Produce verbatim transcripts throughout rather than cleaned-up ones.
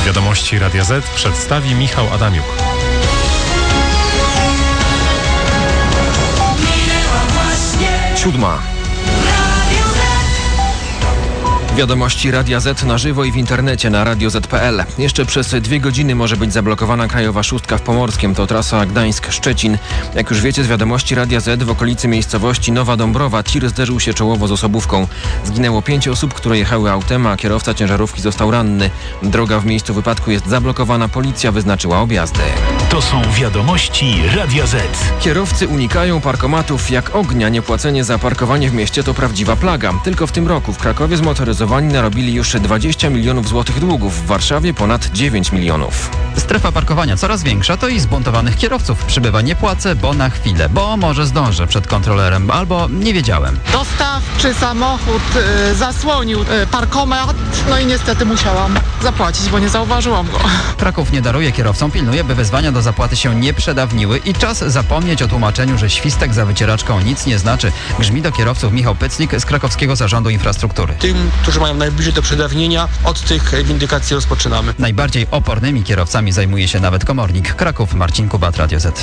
Wiadomości Radia Z przedstawi Michał Adamiuk. Siódma. Wiadomości Radia Z na żywo i w internecie na radio zet kropka pe el. Jeszcze przez dwie godziny może być zablokowana krajowa szóstka w Pomorskiem. To trasa Gdańsk-Szczecin. Jak już wiecie z wiadomości Radia Z, w okolicy miejscowości Nowa Dąbrowa tir zderzył się czołowo z osobówką. Zginęło pięć osób, które jechały autem, a kierowca ciężarówki został ranny. Droga w miejscu wypadku jest zablokowana. Policja wyznaczyła objazdy. To są wiadomości Radia Z. Kierowcy unikają parkomatów jak ognia. Niepłacenie za parkowanie w mieście to prawdziwa plaga. Tylko w tym roku w Krakowie zmotoryzowani narobili już dwadzieścia milionów złotych długów, w Warszawie ponad dziewięć milionów. Strefa parkowania coraz większa, to i zbuntowanych kierowców przybywa. Nie płacę, bo na chwilę, bo może zdążę przed kontrolerem, albo nie wiedziałem. Dostawczy samochód y, zasłonił y, parkomat, no i niestety musiałam zapłacić, bo nie zauważyłam go. Kraków nie daruje kierowcom, pilnuje, by wezwania do zapłaty się nie przedawniły i czas zapomnieć o tłumaczeniu, że świstek za wycieraczką nic nie znaczy. Grzmi do kierowców Michał Pycnik z Krakowskiego Zarządu Infrastruktury. Tym, którzy mają najbliżej do przedawnienia, od tych windykacji rozpoczynamy. Najbardziej opornymi kierowcami zajmuje się nawet komornik. Kraków, Marcin Kubat, Radio Z.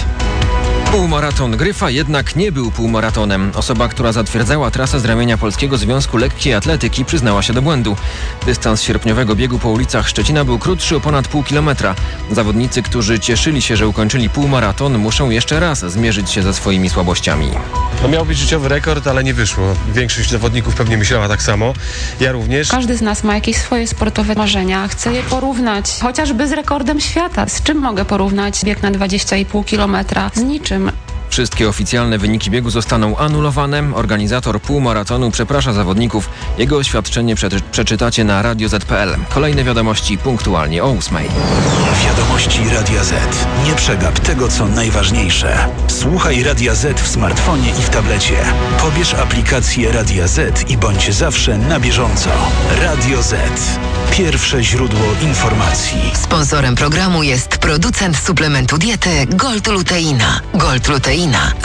Półmaraton Gryfa jednak nie był półmaratonem. Osoba, która zatwierdzała trasę z ramienia Polskiego Związku Lekkiej Atletyki, przyznała się do błędu. Dystans sierpniowego biegu po ulicach Szczecina był krótszy o ponad pół kilometra. Zawodnicy, którzy cieszyli się, że ukończyli półmaraton, muszą jeszcze raz zmierzyć się ze swoimi słabościami. To miał być życiowy rekord, ale nie wyszło. Większość zawodników pewnie myślała tak samo. Ja również. Każdy z nas ma jakieś swoje sportowe marzenia. Chcę je porównać chociażby z rekordem świata. Z czym mogę porównać bieg na dwadzieścia i pół kilometra? Z niczym. Wszystkie oficjalne wyniki biegu zostaną anulowane. Organizator półmaratonu przeprasza zawodników. Jego oświadczenie przeczy- przeczytacie na radio zet kropka pe el. Kolejne wiadomości punktualnie o ósmej. Wiadomości Radia Z. Nie przegap tego, co najważniejsze. Słuchaj Radia Z w smartfonie i w tablecie. Pobierz aplikację Radia Z i bądź zawsze na bieżąco. Radio Z. Pierwsze źródło informacji. Sponsorem programu jest producent suplementu diety Gold Luteina. Gold Luteina.